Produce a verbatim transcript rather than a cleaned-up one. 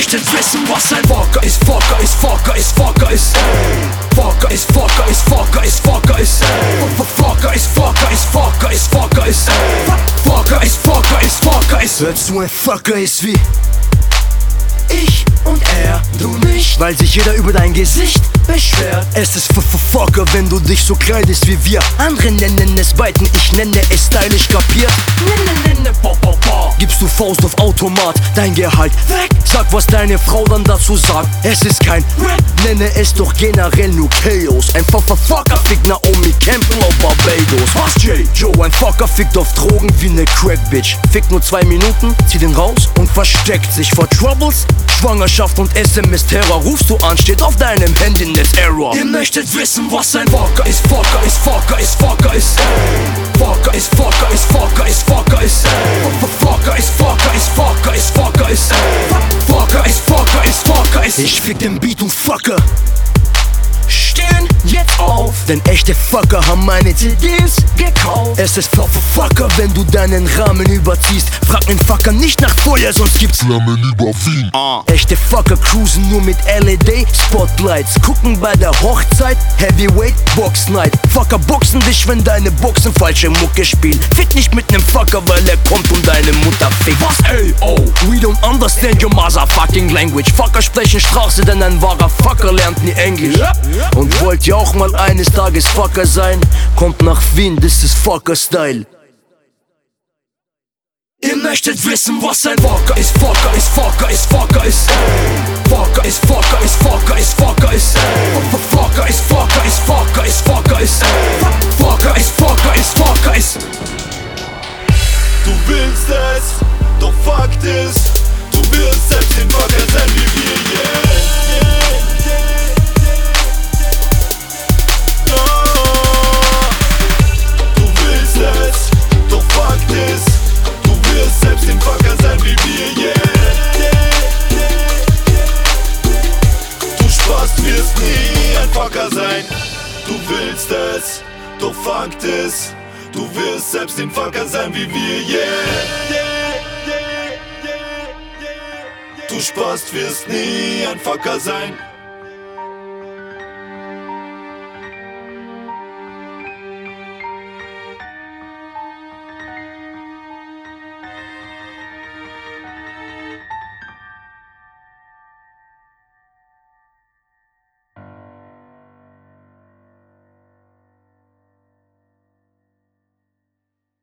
möchtet wissen, was ein Fucker ist, Fucker ist, Fucker ist, Fucker ist. Fucker ist, Fucker ist, Fucker ist, Fucker ist. Fucker ist, Fucker ist, Fucker ist, Fucker ist. Fucker ist, Fucker ist, Fucker ist. Hörst du, ein Fucker ist wie ich und er, du nicht, weil sich jeder über dein Gesicht beschwert. Es ist F-F-Fucker, wenn du dich so kleidest wie wir. Andere nennen es Biten, ich nenne es stylisch, kapiert? Nenne, nenne, bo, bo, bo. Gibst du Faust auf Automat, dein Gehalt weg. Sag, was deine Frau dann dazu sagt. Es ist kein Rap, nenne es doch generell nur Chaos. Ein F-F-Fucker fickt Naomi Campbell auf Barbados. Was, J? Joe, ein Fucker fickt auf Drogen wie ne Crack-Bitch. Fickt nur zwei Minuten, zieht ihn raus und versteckt sich vor Troubles. Schwangerschaft und S M S-Terror, rufst du an, steht auf deinem Handynetz-Error. Ihr möchtet wissen, was ein Fucker ist, Fucker ist, Fucker ist, Fucker ist. Fucker ist, Fucker ist, Fucker ist, Fucker ist. Fucker ist, Fucker ist, Fucker ist, Fucker ist. Fucker ist, Fucker ist, Fucker ist. Ich fick den Beat und Fucker stehen jetzt auf, denn echte Fucker haben meine C Ds gekauft. Es ist Fucker, wenn du deinen Rahmen überziehst. Frag den Fucker nicht nach Feuer, sonst gibt's Flammen über Wien. Ah. Echte Fucker cruisen nur mit L E D-Spotlights. Gucken bei der Hochzeit, Heavyweight Box Night. Fucker boxen dich, wenn deine Boxen falsche Mucke spielen. Fick nicht mit nem Fucker, weil er kommt und deine Mutter fickt. Was, ey, oh? We don't understand your motherfucking language. Fucker sprechen Straße, denn ein wahrer Fucker lernt nie Englisch. Und wollt ihr auch mal eines Tages Fucker sein? Kommt nach Wien, this is Fucker-Style. Ihr möchtet wissen, was ein Fucker ist, Fucker ist, Fucker ist, Fucker ist. Fucker ist, Fucker ist, Fucker ist, Fucker ist. Fucker ist, Fucker ist, Fucker ist, Fucker ist. Fucker ist, Fucker ist, Fucker ist. Du willst es, doch Fakt ist, du wirst selbst den Fucker sein wie wir, yeah. Selbst den Fucker sein wie wir, yeah. Du sparst, wirst nie ein Fucker sein. Du willst es, doch Fakt ist, du wirst selbst den Fucker sein wie wir, yeah. Du sparst, wirst nie ein Fucker sein.